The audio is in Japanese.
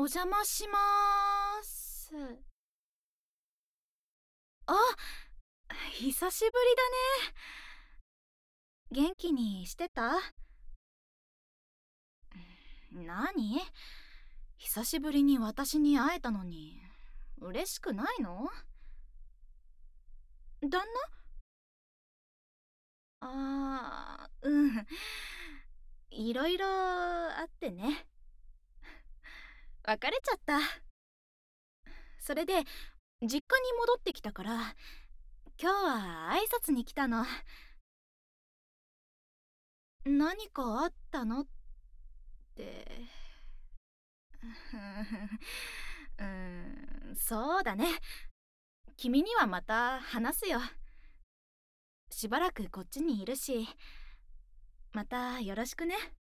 お邪魔しまーす。あ、久しぶりだね。元気にしてた？何？久しぶりに私に会えたのに、嬉しくないの？旦那？うん。いろいろあってね。別れちゃった。それで、実家に戻ってきたから、今日は挨拶に来たの。何かあったのって。うそうだね。君にはまた話すよ。しばらくこっちにいるし、またよろしくね。